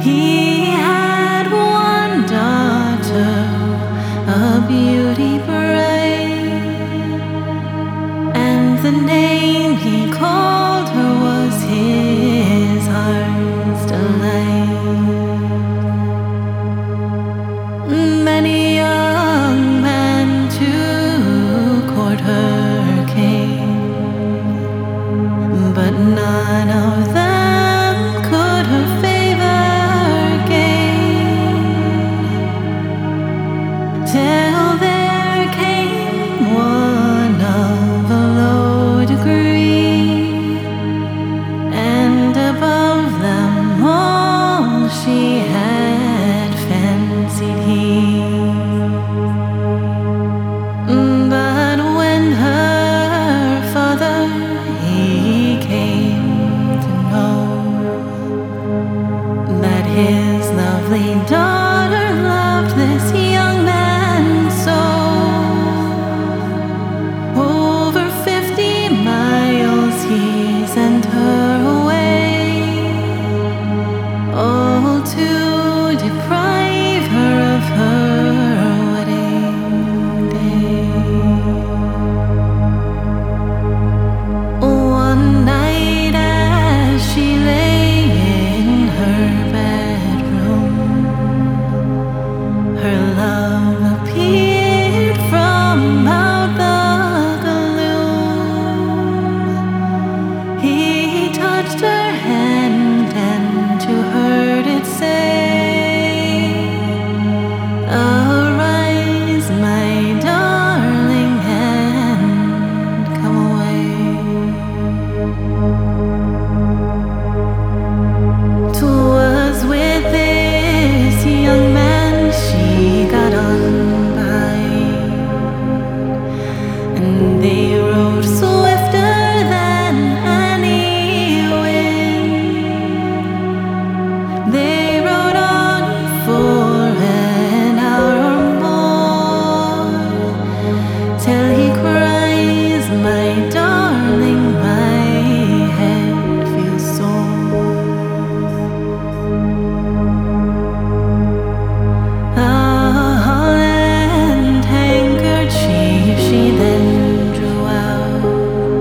He had one daughter, a beauty bright, and the name he called her was his heart's delight. Many young men to court her came, but none of them could her favor gain, till there came one of a low degree, and above them all she had fancied he. But when her father he came to know that his lovely daughter loved this young man so, over 50 miles he sent her away, all to deprive her of her wedding day. One night as she lay in her bedroom, her love appeared from out the gloom. He touched her hand and to her did say, "Arise, my darling, and come away." 'Twas with this young man she got on by, and they rode swifter than any wind. They rode on for an hour or more, till he cries, "My darling, my head feels sore." A holland handkerchief she then drew out,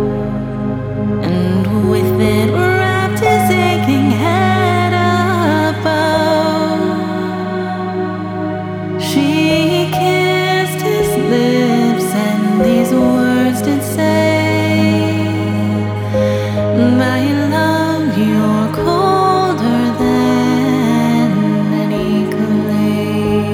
and with it wrapped his aching head about. She kissed his lips and these words did say, "My love, you're colder than any clay."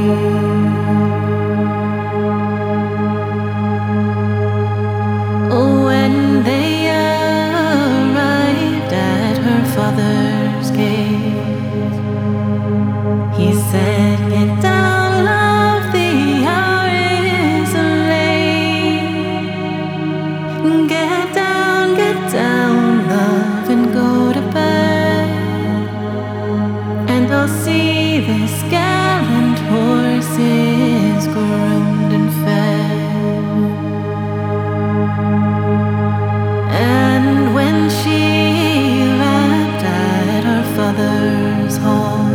When they arrived at her father's gate, he said, "Get down, love, the hour is late. Get down, love, and go to bed, and I'll see this gallant horse is groomed and fed." And when she rapped at her father's hall,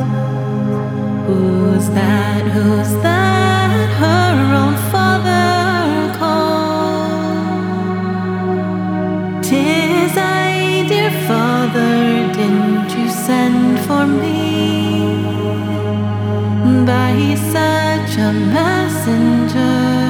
"Who's that, who's that?" her own father called. "'Tis I, dear father, didn't you send for me? By such a messenger